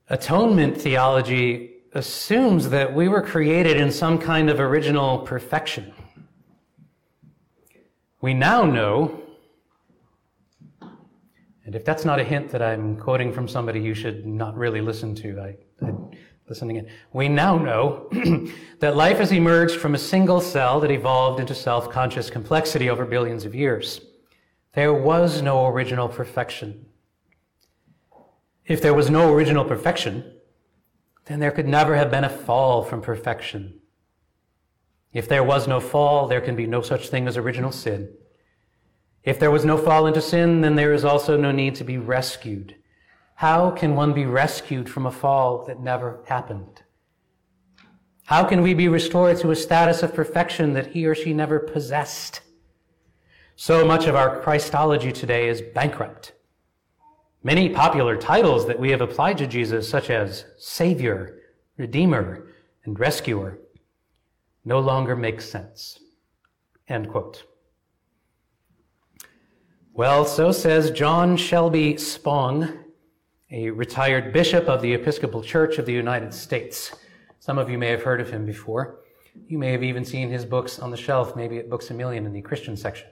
Atonement theology assumes that we were created in some kind of original perfection. We now know, and if that's not a hint that I'm quoting from somebody you should not really listen to, listen again. We now know that life has emerged from a single cell that evolved into self-conscious complexity over billions of years. There was no original perfection. If there was no original perfection, then there could never have been a fall from perfection. If there was no fall, there can be no such thing as original sin. If there was no fall into sin, then there is also no need to be rescued. How can one be rescued from a fall that never happened? How can we be restored to a status of perfection that he or she never possessed? So much of our Christology today is bankrupt. Many popular titles that we have applied to Jesus, such as Savior, Redeemer, and Rescuer, no longer make sense. End quote. Well, so says John Shelby Spong, a retired bishop of the Episcopal Church of the United States. Some of you may have heard of him before. You may have even seen his books on the shelf, maybe at Books A Million in the Christian section.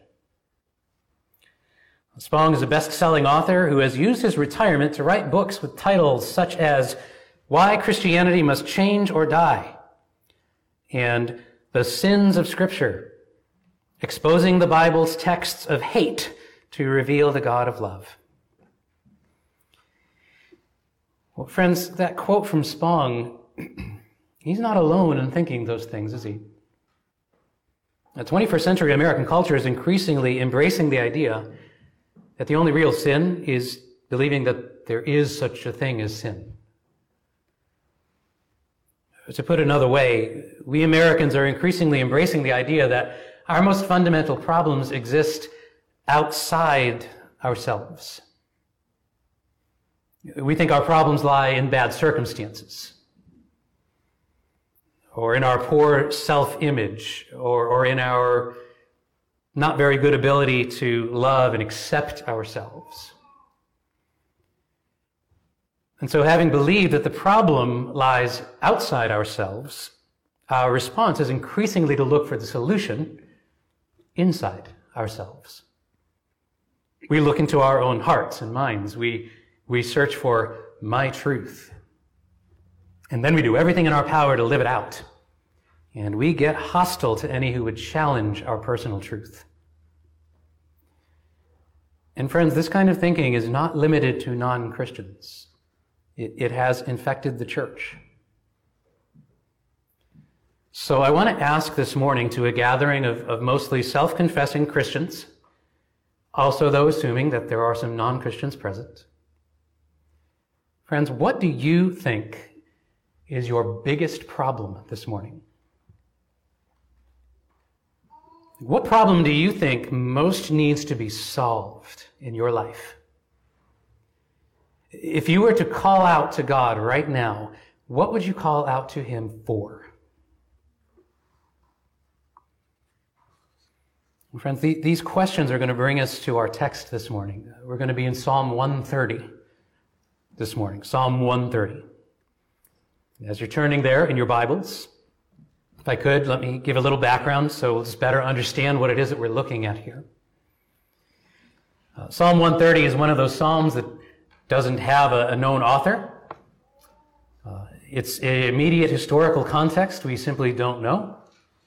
Spong is a best-selling author who has used his retirement to write books with titles such as Why Christianity Must Change or Die and The Sins of Scripture, exposing the Bible's texts of hate to reveal the God of love. Well, friends, that quote from Spong, he's not alone in thinking those things, is he? The 21st century American culture is increasingly embracing the idea that the only real sin is believing that there is such a thing as sin. To put it another way, we Americans are increasingly embracing the idea that our most fundamental problems exist outside ourselves. We think our problems lie in bad circumstances, or in our poor self-image, or in our not very good ability to love and accept ourselves. And so, having believed that the problem lies outside ourselves, our response is increasingly to look for the solution inside ourselves. We look into our own hearts and minds. We search for my truth. And then we do everything in our power to live it out. And we get hostile to any who would challenge our personal truth. And friends, this kind of thinking is not limited to non-Christians. It has infected the church. So I want to ask this morning to a gathering of mostly self-confessing Christians, also though assuming that there are some non-Christians present. Friends, what do you think is your biggest problem this morning? What problem do you think most needs to be solved in your life? If you were to call out to God right now, what would you call out to him for? Friends, these questions are going to bring us to our text this morning. We're going to be in Psalm 130 this morning. Psalm 130. As you're turning there in your Bibles, if I could, let me give a little background so we'll just better understand what it is that we're looking at here. Psalm 130 is one of those psalms that doesn't have a known author. Its immediate historical context we simply don't know.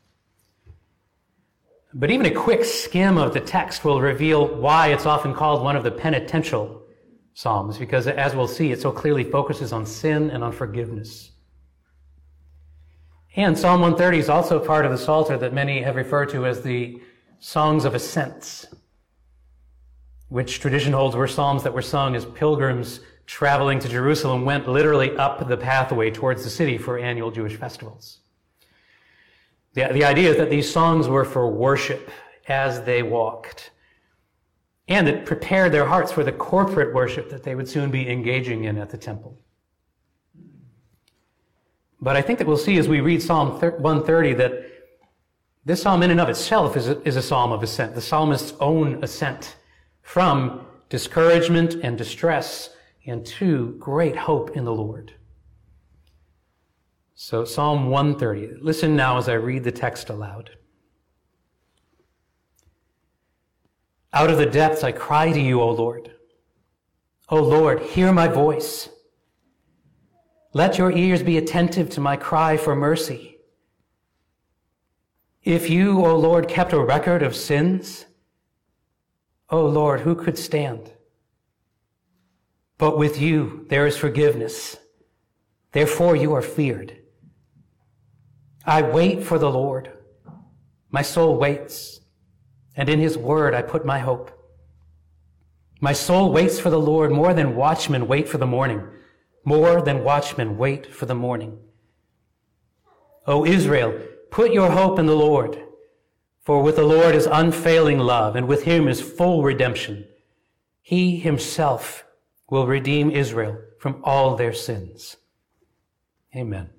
But even a quick skim of the text will reveal why it's often called one of the penitential psalms, because as we'll see, it so clearly focuses on sin and on forgiveness. And Psalm 130 is also part of the Psalter that many have referred to as the Songs of Ascents, which tradition holds were psalms that were sung as pilgrims traveling to Jerusalem went literally up the pathway towards the city for annual Jewish festivals. The idea is that these songs were for worship as they walked, and it prepared their hearts for the corporate worship that they would soon be engaging in at the temple. But I think that we'll see as we read Psalm 130 that this psalm in and of itself is a psalm of ascent, the psalmist's own ascent from discouragement and distress and to great hope in the Lord. So Psalm 130. Listen now as I read the text aloud. Out of the depths I cry to you, O Lord. O Lord, hear my voice. Let your ears be attentive to my cry for mercy. If you, O Lord, kept a record of sins, O Lord, who could stand? But with you there is forgiveness. Therefore you are feared. I wait for the Lord. My soul waits, and in his word I put my hope. My soul waits for the Lord more than watchmen wait for the morning, more than watchmen wait for the morning. O Israel, put your hope in the Lord, for with the Lord is unfailing love, and with him is full redemption. He himself will redeem Israel from all their sins. Amen.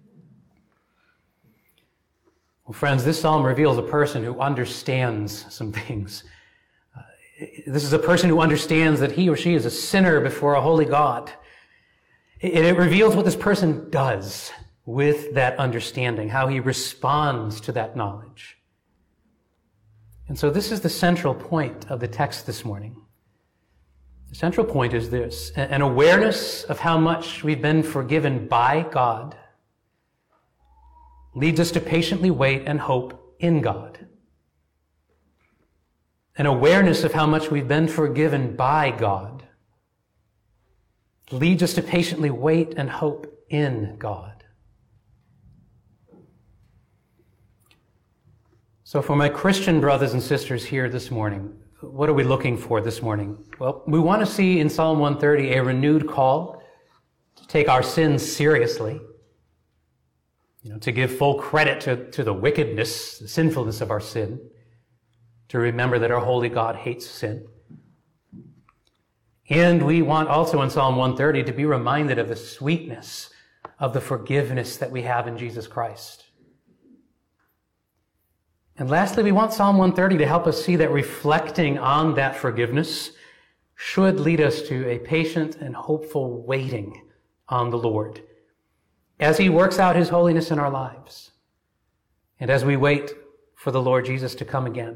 Well, friends, this psalm reveals a person who understands some things. This is a person who understands that he or she is a sinner before a holy God. It reveals what this person does with that understanding, how he responds to that knowledge. And so this is the central point of the text this morning. The central point is this: an awareness of how much we've been forgiven by God leads us to patiently wait and hope in God. An awareness of how much we've been forgiven by God leads us to patiently wait and hope in God. So for my Christian brothers and sisters here this morning, what are we looking for this morning? Well, we want to see in Psalm 130 a renewed call to take our sins seriously, to give full credit to the wickedness, the sinfulness of our sin, to remember that our holy God hates sin. And we want also in Psalm 130 to be reminded of the sweetness of the forgiveness that we have in Jesus Christ. And lastly, we want Psalm 130 to help us see that reflecting on that forgiveness should lead us to a patient and hopeful waiting on the Lord as he works out his holiness in our lives, and as we wait for the Lord Jesus to come again.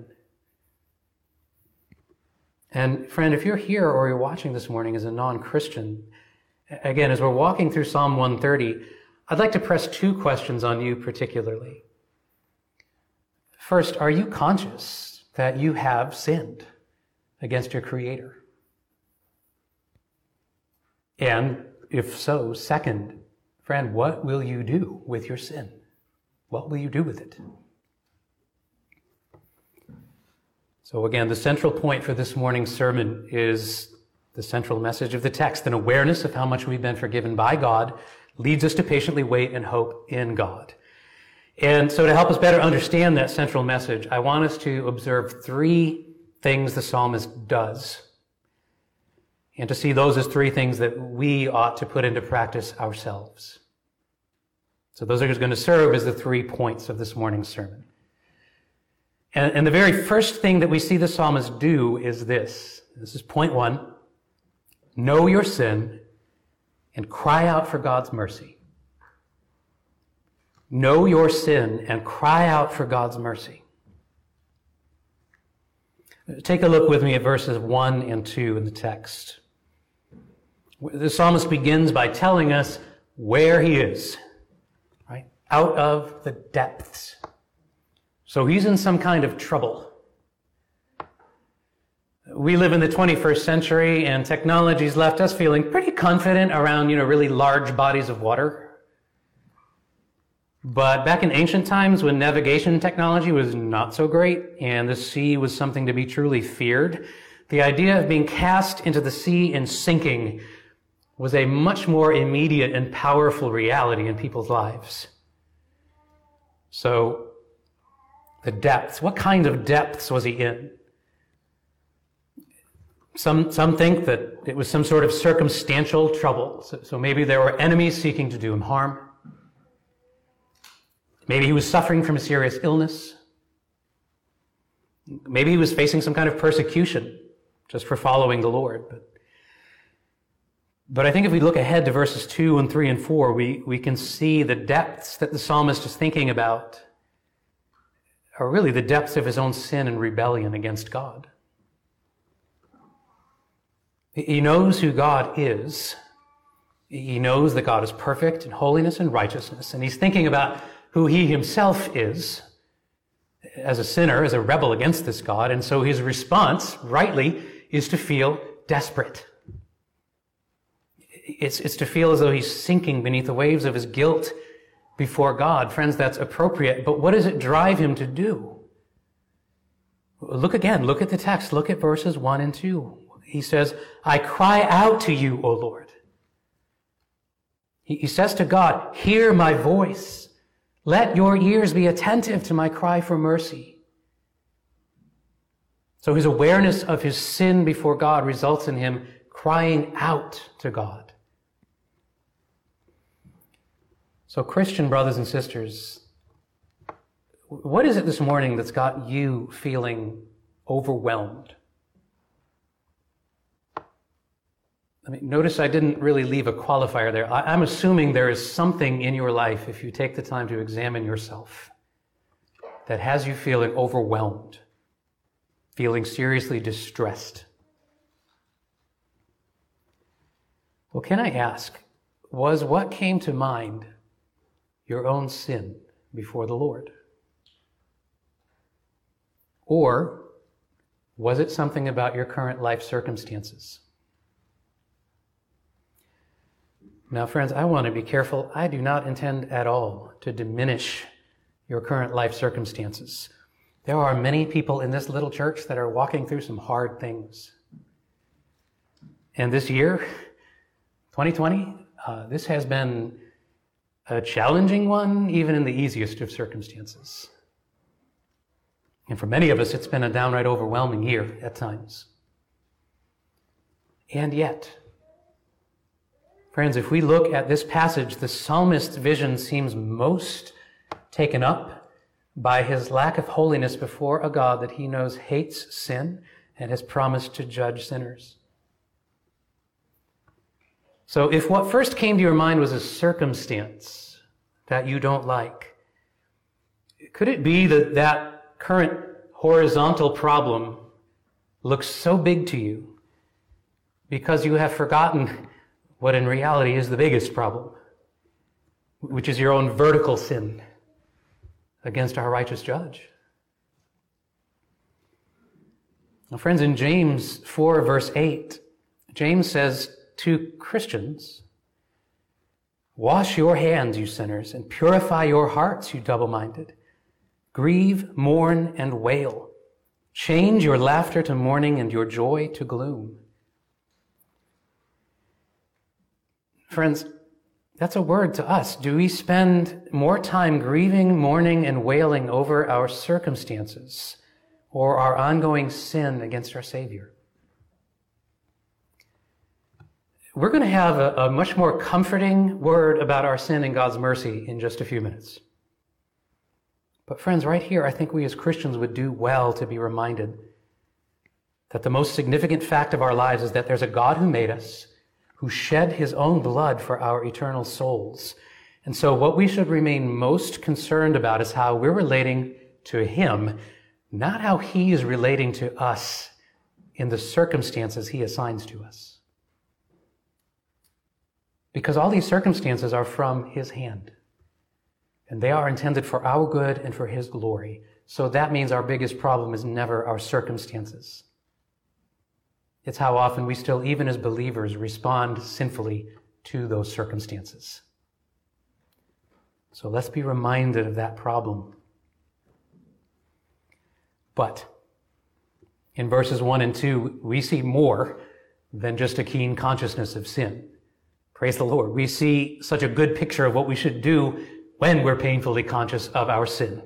And friend, if you're here or you're watching this morning as a non-Christian, again, as we're walking through Psalm 130, I'd like to press two questions on you particularly. First, are you conscious that you have sinned against your Creator? And if so, second, friend, what will you do with your sin? What will you do with it? So again, the central point for this morning's sermon is the central message of the text. An awareness of how much we've been forgiven by God leads us to patiently wait and hope in God. And so to help us better understand that central message, I want us to observe three things the psalmist does, and to see those as three things that we ought to put into practice ourselves. So those are going to serve as the 3 points of this morning's sermon. And the very first thing that we see the psalmist do is this. This is point 1. Know your sin and cry out for God's mercy. Know your sin and cry out for God's mercy. Take a look with me at verses 1 and 2 in the text. The psalmist begins by telling us where he is, right? Out of the depths. So he's in some kind of trouble. We live in the 21st century, and technology's left us feeling pretty confident around, really large bodies of water. But back in ancient times, when navigation technology was not so great and the sea was something to be truly feared, the idea of being cast into the sea and sinking was a much more immediate and powerful reality in people's lives. So, the depths. What kind of depths was he in? Some think that it was some sort of circumstantial trouble. So maybe there were enemies seeking to do him harm. Maybe he was suffering from a serious illness. Maybe he was facing some kind of persecution just for following the Lord. But I think if we look ahead to verses 2 and 3 and 4, we can see the depths that the psalmist is thinking about are really the depths of his own sin and rebellion against God. He knows who God is. He knows that God is perfect in holiness and righteousness, and he's thinking about who he himself is as a sinner, as a rebel against this God, and so his response, rightly, is to feel desperate. It's to feel as though he's sinking beneath the waves of his guilt before God. Friends, that's appropriate, but what does it drive him to do? Look at the text, look at verses 1 and 2. He says, I cry out to you, O Lord. He says to God, hear my voice. Let your ears be attentive to my cry for mercy. So his awareness of his sin before God results in him crying out to God. So Christian brothers and sisters, what is it this morning that's got you feeling overwhelmed? Notice I didn't really leave a qualifier there. I'm assuming there is something in your life, if you take the time to examine yourself, that has you feeling overwhelmed, feeling seriously distressed. Well, can I ask, was what came to mind your own sin before the Lord? Or was it something about your current life circumstances? Now, friends, I want to be careful. I do not intend at all to diminish your current life circumstances. There are many people in this little church that are walking through some hard things. And this year, 2020, this has been a challenging one, even in the easiest of circumstances. And for many of us, it's been a downright overwhelming year at times. And yet, friends, if we look at this passage, the psalmist's vision seems most taken up by his lack of holiness before a God that he knows hates sin and has promised to judge sinners. So if what first came to your mind was a circumstance that you don't like, could it be that that current horizontal problem looks so big to you because you have forgotten what in reality is the biggest problem, which is your own vertical sin against our righteous judge? Now, friends, in James 4, verse 8, James says to Christians, wash your hands, you sinners, and purify your hearts, you double-minded. Grieve, mourn, and wail. Change your laughter to mourning and your joy to gloom. Friends, that's a word to us. Do we spend more time grieving, mourning, and wailing over our circumstances or our ongoing sin against our Savior? We're going to have a much more comforting word about our sin and God's mercy in just a few minutes. But friends, right here, I think we as Christians would do well to be reminded that the most significant fact of our lives is that there's a God who made us, who shed his own blood for our eternal souls. And so what we should remain most concerned about is how we're relating to him, not how he is relating to us in the circumstances he assigns to us. Because all these circumstances are from his hand. And they are intended for our good and for his glory. So that means our biggest problem is never our circumstances. It's how often we still, even as believers, respond sinfully to those circumstances. So let's be reminded of that problem. But in verses 1 and 2, we see more than just a keen consciousness of sin. Praise the Lord. We see such a good picture of what we should do when we're painfully conscious of our sin.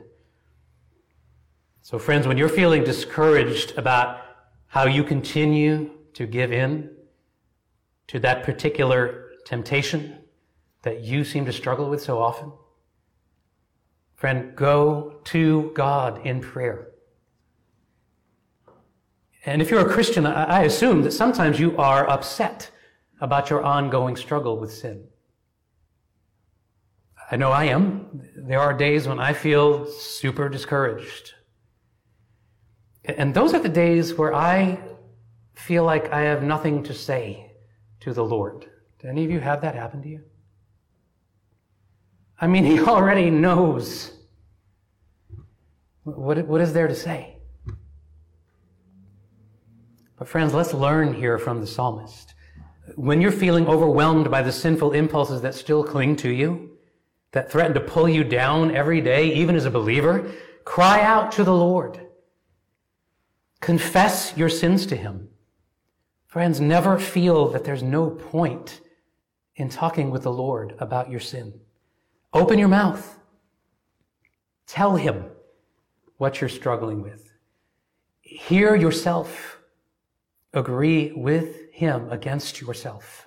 So friends, when you're feeling discouraged about how you continue to give in to that particular temptation that you seem to struggle with so often, friend, go to God in prayer. And if you're a Christian, I assume that sometimes you are upset about your ongoing struggle with sin? I know I am. There are days when I feel super discouraged. And those are the days where I feel like I have nothing to say to the Lord. Do any of you have that happen to you? I mean, he already knows. What is there to say? But friends, let's learn here from the psalmist. When you're feeling overwhelmed by the sinful impulses that still cling to you, that threaten to pull you down every day, even as a believer, cry out to the Lord. Confess your sins to him. Friends, never feel that there's no point in talking with the Lord about your sin. Open your mouth. Tell him what you're struggling with. Hear yourself. Agree with him against yourself.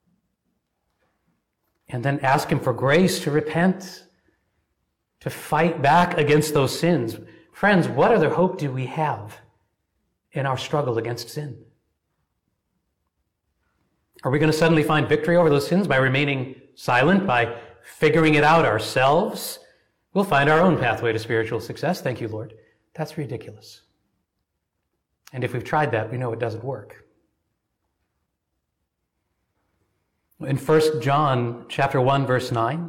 And then ask him for grace to repent, to fight back against those sins. Friends, what other hope do we have in our struggle against sin? Are we going to suddenly find victory over those sins by remaining silent, by figuring it out ourselves? We'll find our own pathway to spiritual success. Thank you, Lord. That's ridiculous. And if we've tried that, we know it doesn't work. In 1 John chapter 1, verse 9,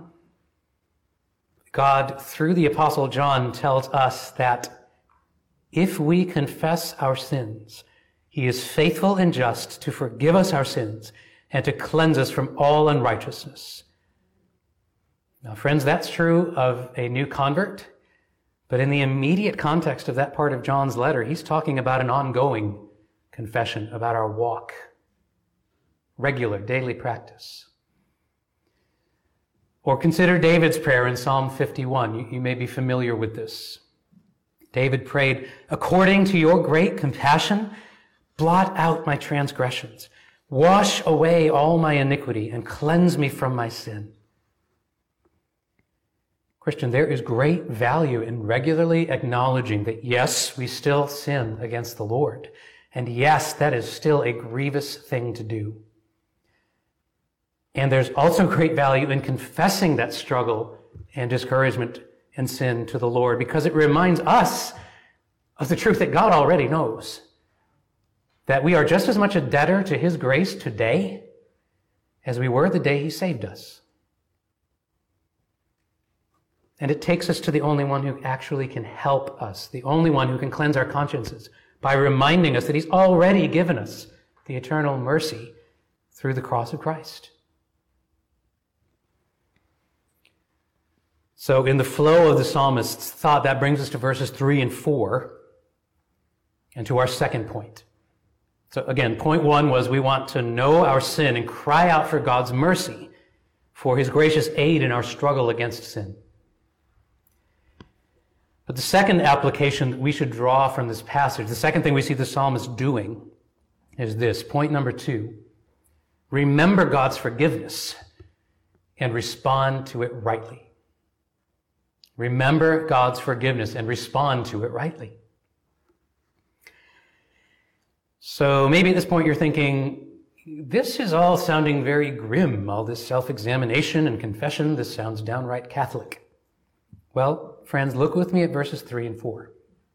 God, through the Apostle John, tells us that if we confess our sins, he is faithful and just to forgive us our sins and to cleanse us from all unrighteousness. Now, friends, that's true of a new convert, but in the immediate context of that part of John's letter, he's talking about an ongoing confession about our walk. Regular, daily practice. Or consider David's prayer in Psalm 51. You may be familiar with this. David prayed, "According to your great compassion, blot out my transgressions. Wash away all my iniquity and cleanse me from my sin." Christian, there is great value in regularly acknowledging that yes, we still sin against the Lord. And yes, that is still a grievous thing to do. And there's also great value in confessing that struggle and discouragement and sin to the Lord, because it reminds us of the truth that God already knows. That we are just as much a debtor to his grace today as we were the day he saved us. And it takes us to the only one who actually can help us, the only one who can cleanse our consciences by reminding us that he's already given us the eternal mercy through the cross of Christ. So in the flow of the psalmist's thought, that brings us to verses 3 and 4 and to our second point. So again, point 1 was we want to know our sin and cry out for God's mercy, for his gracious aid in our struggle against sin. But the second application that we should draw from this passage, the second thing we see the psalmist doing, is this. Point number 2. Remember God's forgiveness and respond to it rightly. Remember God's forgiveness and respond to it rightly. So maybe at this point you're thinking, this is all sounding very grim, all this self-examination and confession. This sounds downright Catholic. Well, friends, look with me at verses 3 and 4.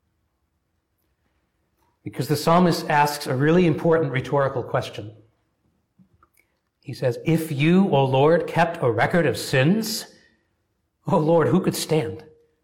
Because the psalmist asks a really important rhetorical question. He says, "If you, O Lord, kept a record of sins, O Lord, who could stand?"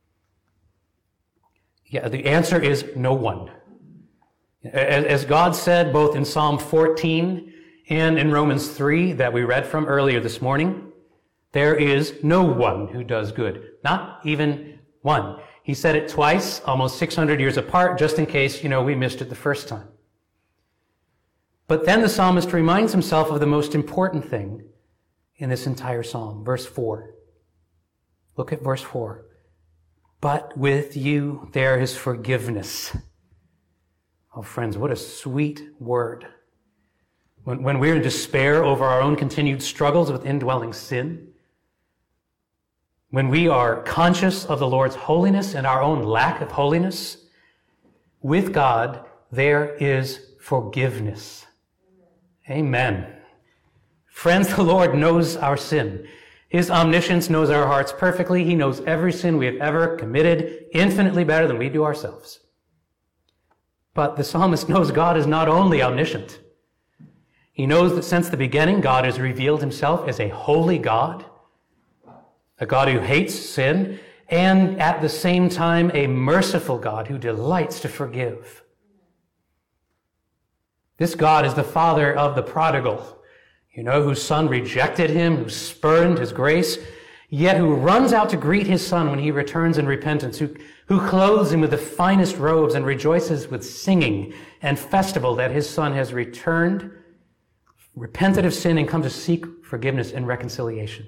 Yeah, the answer is no one. As God said both in Psalm 14 and in Romans 3 that we read from earlier this morning, there is no one who does good. Not even one. He said it twice, almost 600 years apart, just in case, we missed it the first time. But then the psalmist reminds himself of the most important thing in this entire psalm. Verse 4. Look at verse 4. "But with you there is forgiveness." Oh, friends, what a sweet word. When we're in despair over our own continued struggles with indwelling sin, when we are conscious of the Lord's holiness and our own lack of holiness, with God there is forgiveness. Amen. Friends, the Lord knows our sin. His omniscience knows our hearts perfectly. He knows every sin we have ever committed infinitely better than we do ourselves. But the psalmist knows God is not only omniscient. He knows that since the beginning, God has revealed himself as a holy God, a God who hates sin, and at the same time, a merciful God who delights to forgive. This God is the father of the prodigal, whose son rejected him, who spurned his grace, yet who runs out to greet his son when he returns in repentance, who clothes him with the finest robes and rejoices with singing and festival that his son has returned, repented of sin, and come to seek forgiveness and reconciliation.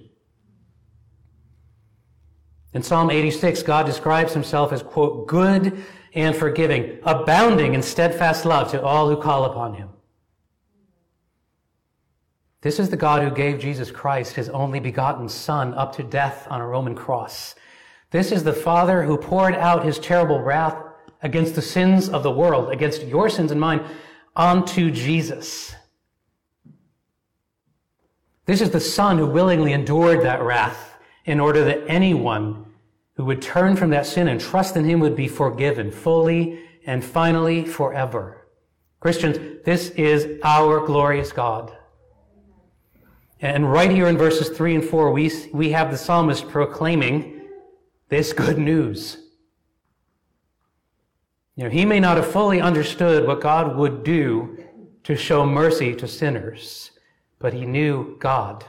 In Psalm 86, God describes himself as, quote, good and forgiving, abounding in steadfast love to all who call upon him. This is the God who gave Jesus Christ, his only begotten Son, up to death on a Roman cross. This is the Father who poured out his terrible wrath against the sins of the world, against your sins and mine, onto Jesus. This is the Son who willingly endured that wrath in order that anyone who would turn from that sin and trust in him would be forgiven fully and finally forever. Christians, this is our glorious God. And right here in verses 3 and 4, we have the psalmist proclaiming this good news. He may not have fully understood what God would do to show mercy to sinners, but he knew God.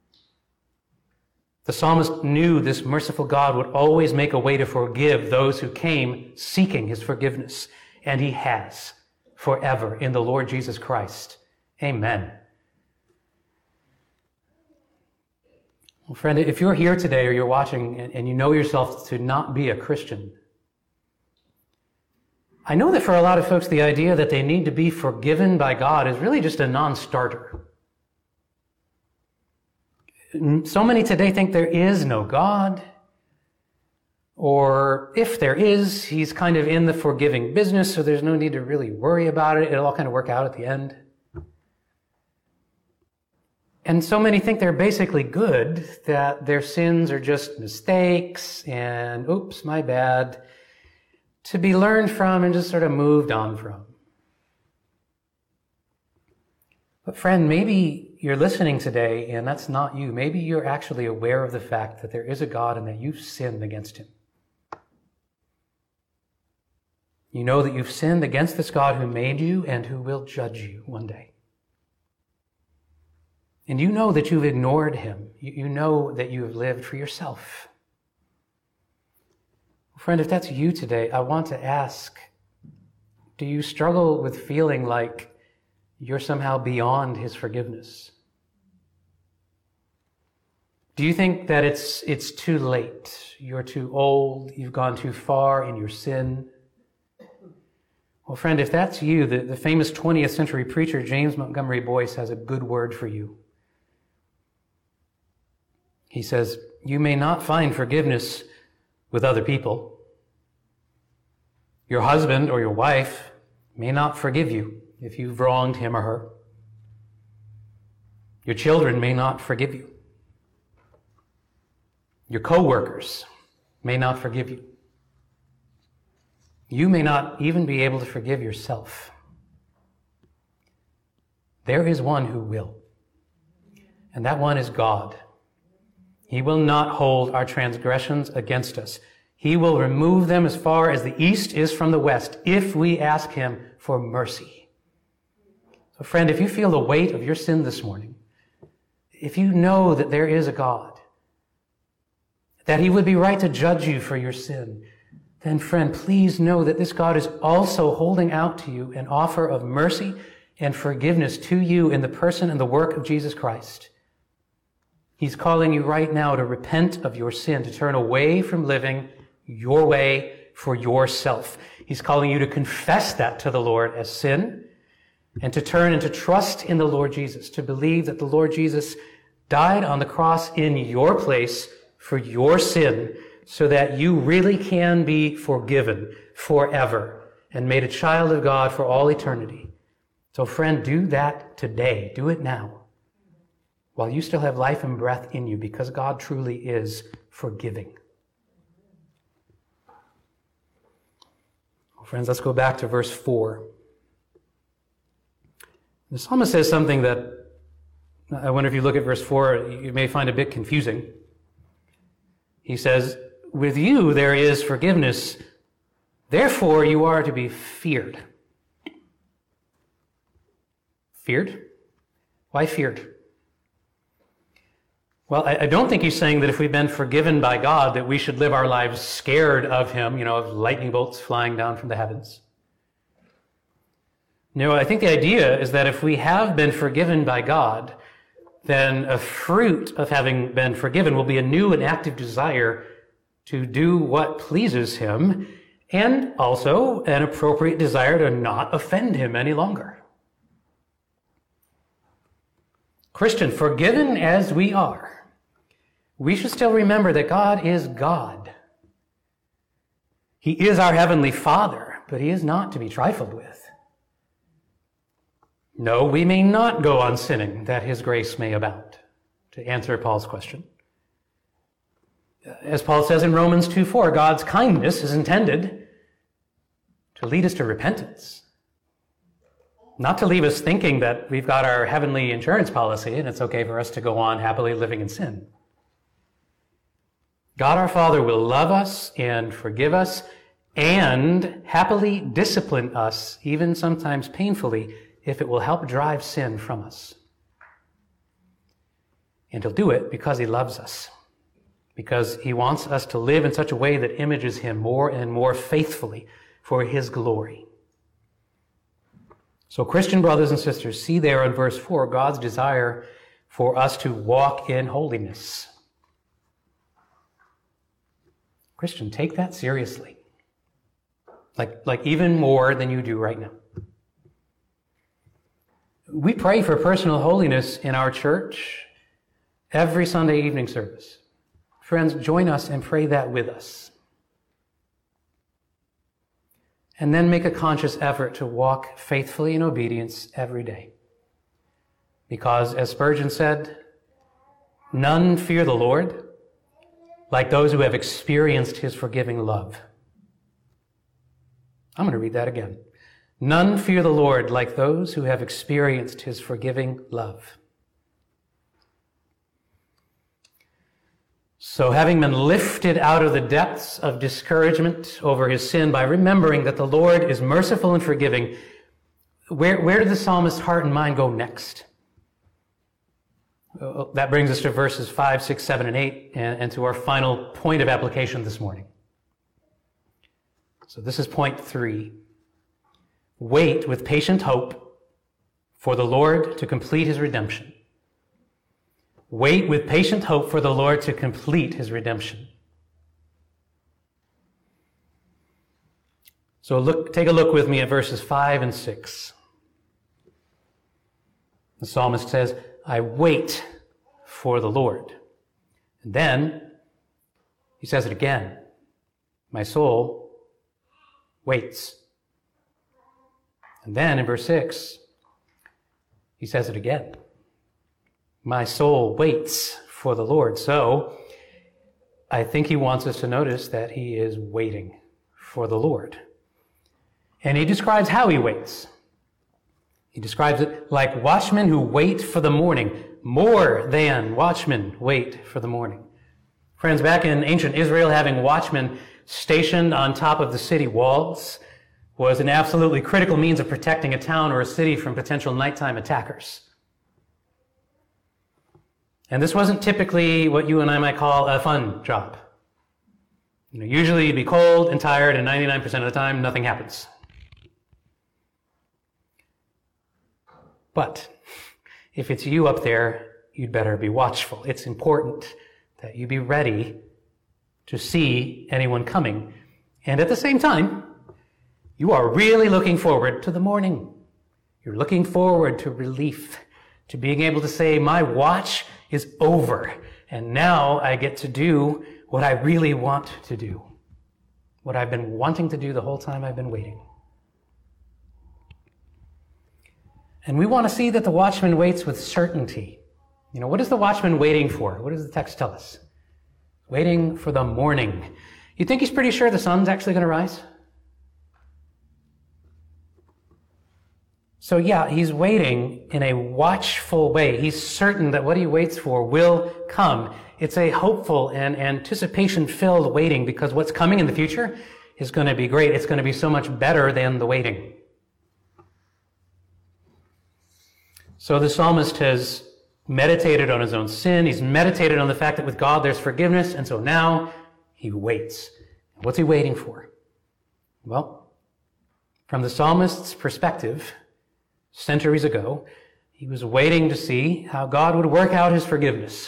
The psalmist knew this merciful God would always make a way to forgive those who came seeking his forgiveness, and he has forever in the Lord Jesus Christ. Amen. Well, friend, if you're here today or you're watching and you know yourself to not be a Christian, I know that for a lot of folks, the idea that they need to be forgiven by God is really just a non-starter. So many today think there is no God, or if there is, he's kind of in the forgiving business, so there's no need to really worry about it. It'll all kind of work out at the end. And so many think they're basically good, that their sins are just mistakes and, oops, my bad, to be learned from and just sort of moved on from. But friend, maybe you're listening today and that's not you. Maybe you're actually aware of the fact that there is a God and that you've sinned against him. You know that you've sinned against this God who made you and who will judge you one day. And you know that you've ignored him. You know that you have lived for yourself. Friend, if that's you today, I want to ask, do you struggle with feeling like you're somehow beyond his forgiveness? Do you think that it's too late? You're too old, you've gone too far in your sin? Well, friend, if that's you, the famous 20th century preacher James Montgomery Boyce has a good word for you. He says, you may not find forgiveness with other people. Your husband or your wife may not forgive you if you've wronged him or her. Your children may not forgive you. Your co-workers may not forgive you. You may not even be able to forgive yourself. There is one who will, and that one is God. He will not hold our transgressions against us. He will remove them as far as the east is from the west if we ask him for mercy. So friend, if you feel the weight of your sin this morning, if you know that there is a God, that he would be right to judge you for your sin, then friend, please know that this God is also holding out to you an offer of mercy and forgiveness to you in the person and the work of Jesus Christ. He's calling you right now to repent of your sin, to turn away from living your way for yourself. He's calling you to confess that to the Lord as sin and to turn and to trust in the Lord Jesus, to believe that the Lord Jesus died on the cross in your place for your sin so that you really can be forgiven forever and made a child of God for all eternity. So friend, do that today. Do it now. while you still have life and breath in you, because God truly is forgiving. Well, friends, let's go back to verse 4. The psalmist says something that I wonder if you look at verse 4, you may find a bit confusing. He says, with you there is forgiveness, therefore you are to be feared. Feared? Why feared? Well, I don't think he's saying that if we've been forgiven by God that we should live our lives scared of him, of lightning bolts flying down from the heavens. No, I think the idea is that if we have been forgiven by God, then a fruit of having been forgiven will be a new and active desire to do what pleases him, and also an appropriate desire to not offend him any longer. Christian, forgiven as we are, we should still remember that God is God. He is our heavenly Father, but he is not to be trifled with. No, we may not go on sinning that his grace may abound, to answer Paul's question. As Paul says in Romans 2:4, God's kindness is intended to lead us to repentance, not to leave us thinking that we've got our heavenly insurance policy and it's okay for us to go on happily living in sin. God our Father will love us and forgive us and happily discipline us, even sometimes painfully, if it will help drive sin from us. And he'll do it because he loves us, because he wants us to live in such a way that images him more and more faithfully for his glory. So Christian brothers and sisters, see there in verse 4 God's desire for us to walk in holiness. Christian, take that seriously. Like even more than you do right now. We pray for personal holiness in our church every Sunday evening service. Friends, join us and pray that with us. And then make a conscious effort to walk faithfully in obedience every day. Because, as Spurgeon said, none fear the Lord like those who have experienced his forgiving love. I'm going to read that again. None fear the Lord like those who have experienced his forgiving love. So having been lifted out of the depths of discouragement over his sin by remembering that the Lord is merciful and forgiving, where did the psalmist's heart and mind go next? That brings us to verses 5, 6, 7, and 8, and to our final point of application this morning. So this is point 3. Wait with patient hope for the Lord to complete his redemption. Wait with patient hope for the Lord to complete his redemption. So take a look with me at verses 5 and 6. The psalmist says, I wait for the Lord. And then he says it again. My soul waits. And then in verse 6, he says it again. My soul waits for the Lord. So I think he wants us to notice that he is waiting for the Lord. And he describes how he waits. He describes it like watchmen who wait for the morning, more than watchmen wait for the morning. Friends, back in ancient Israel, having watchmen stationed on top of the city walls was an absolutely critical means of protecting a town or a city from potential nighttime attackers. And this wasn't typically what you and I might call a fun job. Usually you'd be cold and tired, and 99% of the time, nothing happens. But if it's you up there, you'd better be watchful. It's important that you be ready to see anyone coming. And at the same time, you are really looking forward to the morning. You're looking forward to relief, to being able to say, my watch is over, and now I get to do what I really want to do, what I've been wanting to do the whole time I've been waiting. And we want to see that the watchman waits with certainty, What is the watchman waiting for? What does the text tell us? Waiting for the morning. You think he's pretty sure the sun's actually going to rise? So yeah, he's waiting in a watchful way. He's certain that what he waits for will come. It's a hopeful and anticipation-filled waiting because what's coming in the future is going to be great. It's going to be so much better than the waiting. So the psalmist has meditated on his own sin. He's meditated on the fact that with God there's forgiveness. And so now he waits. What's he waiting for? Well, from the psalmist's perspective, centuries ago, he was waiting to see how God would work out his forgiveness.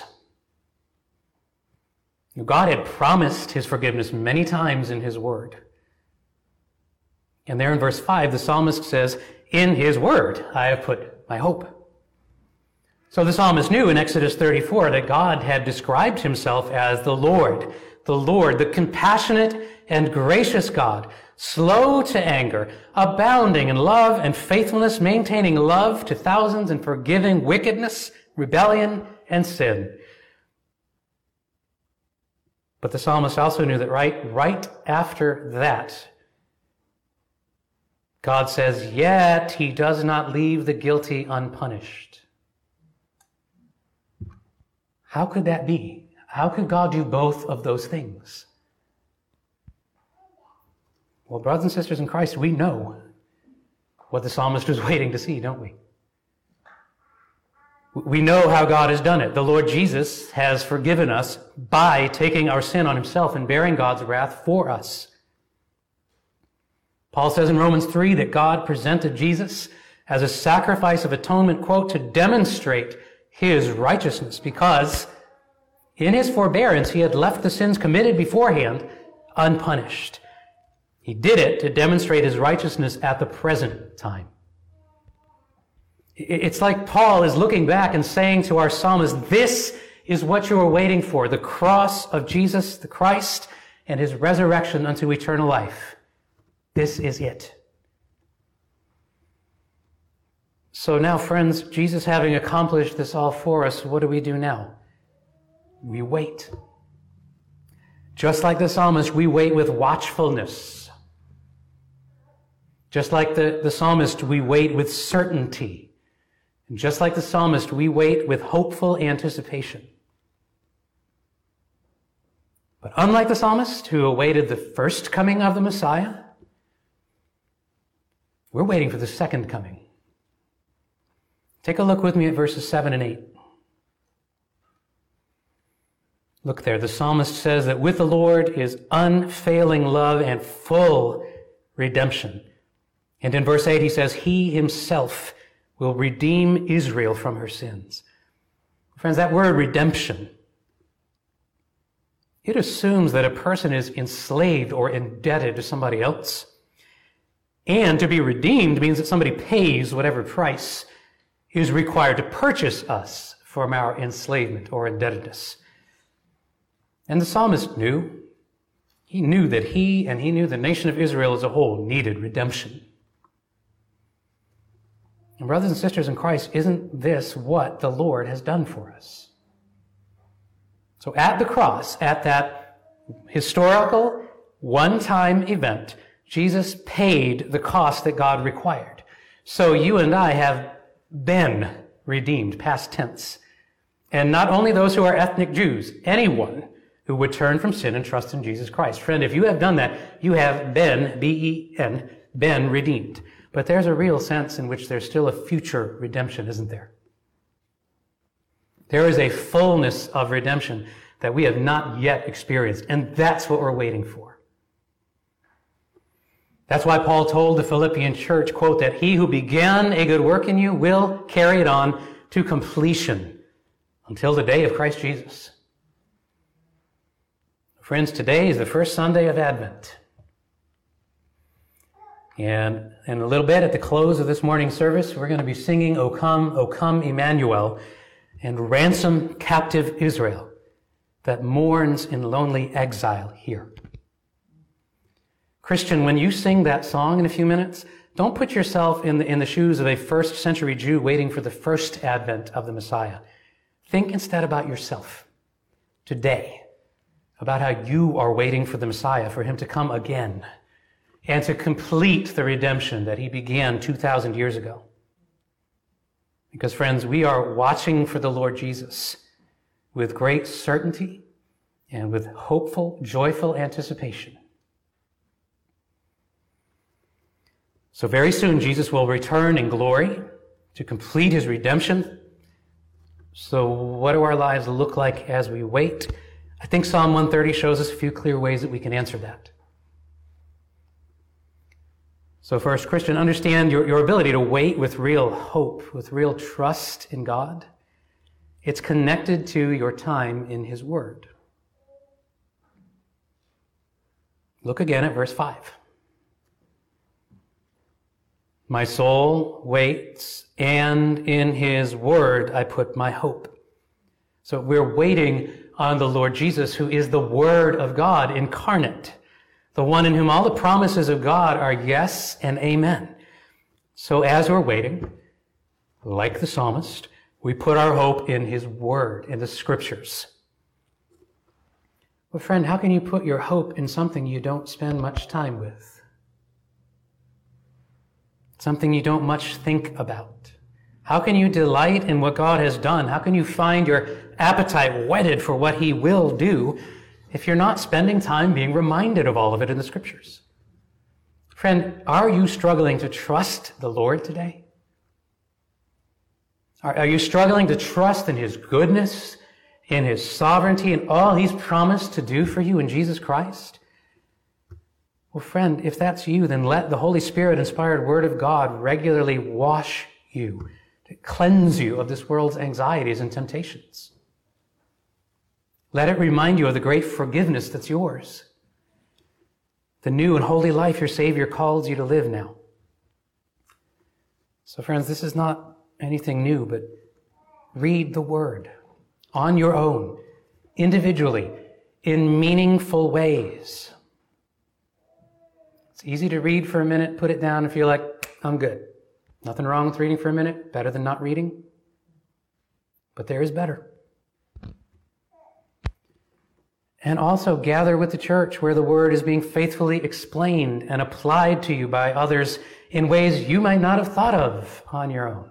God had promised his forgiveness many times in his word. And there in verse 5, the psalmist says, "In his word I have put my hope." So the psalmist knew in Exodus 34 that God had described himself as the Lord, the compassionate and gracious God, slow to anger, abounding in love and faithfulness, maintaining love to thousands and forgiving wickedness, rebellion, and sin. But the psalmist also knew that right after that, God says, yet he does not leave the guilty unpunished. How could that be? How could God do both of those things? Well, brothers and sisters in Christ, we know what the psalmist was waiting to see, don't we? We know how God has done it. The Lord Jesus has forgiven us by taking our sin on himself and bearing God's wrath for us. Paul says in Romans 3 that God presented Jesus as a sacrifice of atonement, quote, to demonstrate his righteousness, because in his forbearance he had left the sins committed beforehand unpunished. He did it to demonstrate his righteousness at the present time. It's like Paul is looking back and saying to our psalmist, this is what you are waiting for, the cross of Jesus the Christ and his resurrection unto eternal life. This is it. So now, friends, Jesus having accomplished this all for us, what do we do now? We wait. Just like the psalmist, we wait with watchfulness. Just like the psalmist, we wait with certainty. And just like the psalmist, we wait with hopeful anticipation. But unlike the psalmist, who awaited the first coming of the Messiah, we're waiting for the second coming. Take a look with me at verses 7 and 8. Look there. The psalmist says that with the Lord is unfailing love and full redemption. And in verse 8 he says, he himself will redeem Israel from her sins. Friends, that word redemption, it assumes that a person is enslaved or indebted to somebody else. And to be redeemed means that somebody pays whatever price is required to purchase us from our enslavement or indebtedness. And the psalmist knew. He knew that he knew the nation of Israel as a whole needed redemption. And brothers and sisters in Christ, isn't this what the Lord has done for us? So at the cross, at that historical one-time event, Jesus paid the cost that God required. So you and I have been redeemed, past tense. And not only those who are ethnic Jews, anyone who would turn from sin and trust in Jesus Christ. Friend, if you have done that, you have been, B-E-N, been redeemed. But there's a real sense in which there's still a future redemption, isn't there? There is a fullness of redemption that we have not yet experienced, and that's what we're waiting for. That's why Paul told the Philippian church, quote, that he who began a good work in you will carry it on to completion until the day of Christ Jesus. Friends, today is the first Sunday of Advent. And in a little bit, at the close of this morning's service, we're going to be singing, O come, Emmanuel, and ransom captive Israel that mourns in lonely exile here. Christian, when you sing that song in a few minutes, don't put yourself in the shoes of a first century Jew waiting for the first advent of the Messiah. Think instead about yourself today, about how you are waiting for the Messiah, for him to come again and to complete the redemption that he began 2,000 years ago. Because, friends, we are watching for the Lord Jesus with great certainty and with hopeful, joyful anticipation. So very soon, Jesus will return in glory to complete his redemption. So what do our lives look like as we wait? I think Psalm 130 shows us a few clear ways that we can answer that. So first, Christian, understand your ability to wait with real hope, with real trust in God. It's connected to your time in his word. Look again at verse 5. My soul waits, and in his word I put my hope. So we're waiting on the Lord Jesus, who is the Word of God incarnate, the one in whom all the promises of God are yes and amen. So as we're waiting, like the psalmist, we put our hope in his word, in the scriptures. Well, friend, how can you put your hope in something you don't spend much time with? Something you don't much think about? How can you delight in what God has done? How can you find your appetite whetted for what he will do if you're not spending time being reminded of all of it in the scriptures? Friend, are you struggling to trust the Lord today? Are you struggling to trust in his goodness, in his sovereignty, and all he's promised to do for you in Jesus Christ? Well, friend, if that's you, then let the Holy Spirit-inspired Word of God regularly wash you, to cleanse you of this world's anxieties and temptations. Let it remind you of the great forgiveness that's yours, the new and holy life your Savior calls you to live now. So friends, this is not anything new, but read the Word on your own, individually, in meaningful ways. It's easy to read for a minute, put it down, and feel like, I'm good. Nothing wrong with reading for a minute, better than not reading. But there is better. And also gather with the church where the word is being faithfully explained and applied to you by others in ways you might not have thought of on your own.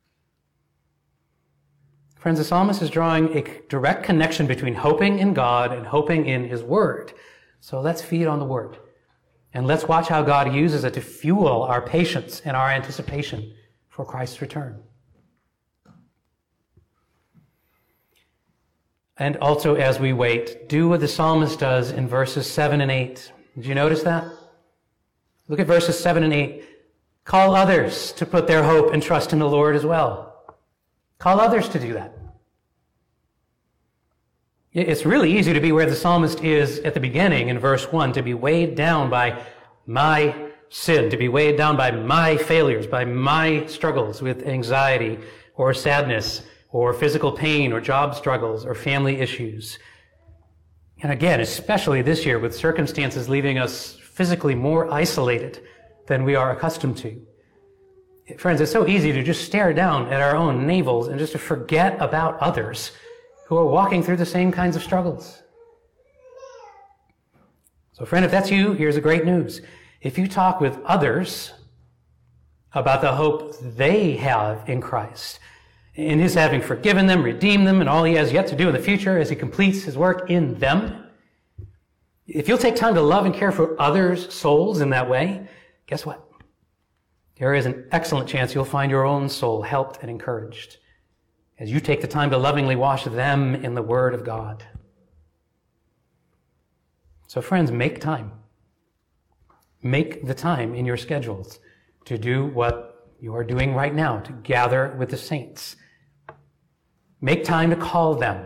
Friends, the psalmist is drawing a direct connection between hoping in God and hoping in his word. So let's feed on the word. And let's watch how God uses it to fuel our patience and our anticipation for Christ's return. And also, as we wait, do what the psalmist does in verses 7 and 8. Did you notice that? Look at verses 7 and 8. Call others to put their hope and trust in the Lord as well. Call others to do that. It's really easy to be where the psalmist is at the beginning in verse 1, to be weighed down by my sin, to be weighed down by my failures, by my struggles with anxiety or sadness or physical pain or job struggles or family issues. And again, especially this year with circumstances leaving us physically more isolated than we are accustomed to. Friends, it's so easy to just stare down at our own navels and just to forget about others who are walking through the same kinds of struggles. So friend, if that's you, here's the great news. If you talk with others about the hope they have in Christ, in his having forgiven them, redeemed them, and all he has yet to do in the future as he completes his work in them, if you'll take time to love and care for others' souls in that way, guess what? There is an excellent chance you'll find your own soul helped and encouraged as you take the time to lovingly wash them in the Word of God. So friends, make time. Make the time in your schedules to do what you are doing right now, to gather with the saints. Make time to call them.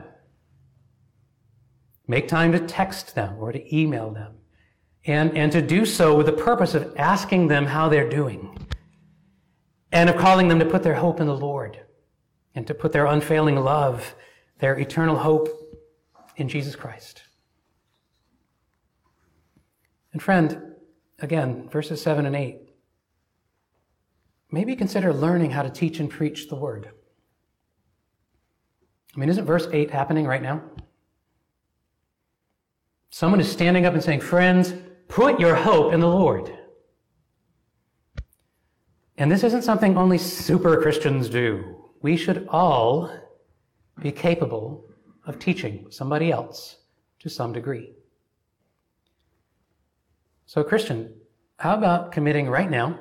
Make time to text them or to email them. And to do so with the purpose of asking them how they're doing. And of calling them to put their hope in the Lord. And to put their unfailing love, their eternal hope in Jesus Christ. And friend, again, verses 7 and 8. Maybe consider learning how to teach and preach the word. I mean, isn't verse 8 happening right now? Someone is standing up and saying, friends, put your hope in the Lord. And this isn't something only super Christians do. We should all be capable of teaching somebody else to some degree. So, Christian, how about committing right now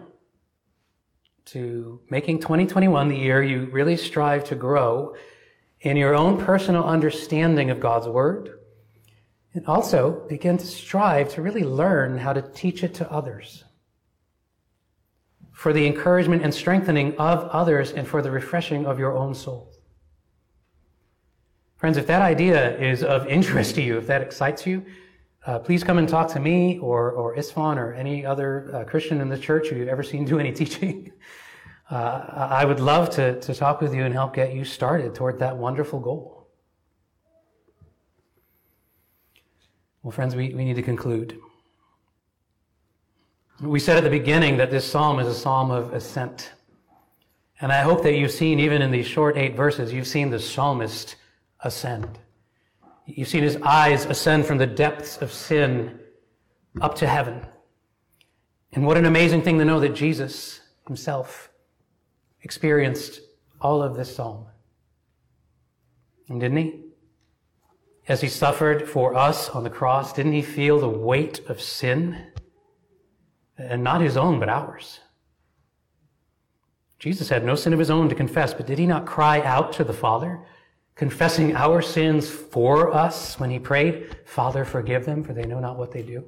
to making 2021 the year you really strive to grow in your own personal understanding of God's Word, and also begin to strive to really learn how to teach it to others, for the encouragement and strengthening of others and for the refreshing of your own soul. Friends, if that idea is of interest to you, if that excites you, please come and talk to me or Isfan or any other Christian in the church who you've ever seen do any teaching. I would love to talk with you and help get you started toward that wonderful goal. Well, friends, we need to conclude. We said at the beginning that this psalm is a psalm of ascent. And I hope that you've seen, even in these short 8 verses, you've seen the psalmist ascend. You've seen his eyes ascend from the depths of sin up to heaven. And what an amazing thing to know that Jesus himself experienced all of this psalm. And didn't he? As he suffered for us on the cross, didn't he feel the weight of sin? And not his own, but ours. Jesus had no sin of his own to confess, but did he not cry out to the Father, confessing our sins for us when he prayed, Father, forgive them, for they know not what they do?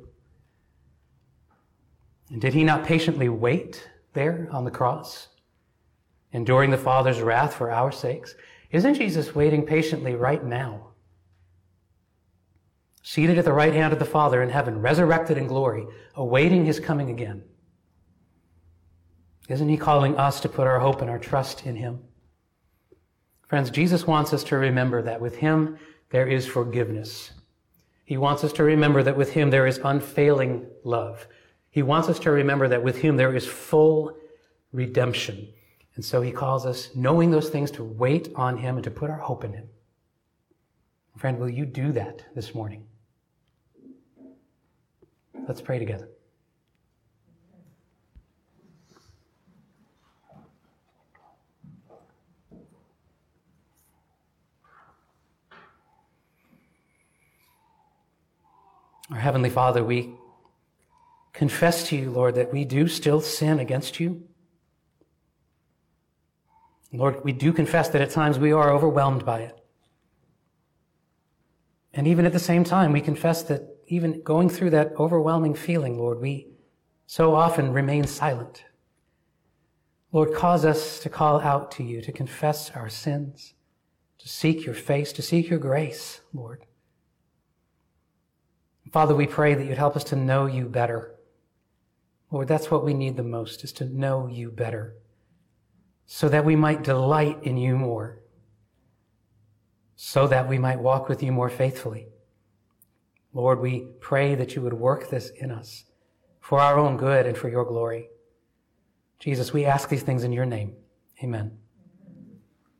And did he not patiently wait there on the cross, enduring the Father's wrath for our sakes? Isn't Jesus waiting patiently right now, seated at the right hand of the Father in heaven, resurrected in glory, awaiting his coming again? Isn't he calling us to put our hope and our trust in him? Friends, Jesus wants us to remember that with him there is forgiveness. He wants us to remember that with him there is unfailing love. He wants us to remember that with him there is full redemption. And so he calls us, knowing those things, to wait on him and to put our hope in him. Friend, will you do that this morning? Let's pray together. Our Heavenly Father, we confess to you, Lord, that we do still sin against you. Lord, we do confess that at times we are overwhelmed by it. And even at the same time, we confess that even going through that overwhelming feeling, Lord, we so often remain silent. Lord, cause us to call out to you, to confess our sins, to seek your face, to seek your grace, Lord. Father, we pray that you'd help us to know you better. Lord, that's what we need the most, is to know you better, so that we might delight in you more, so that we might walk with you more faithfully. Lord, we pray that you would work this in us for our own good and for your glory. Jesus, we ask these things in your name. Amen.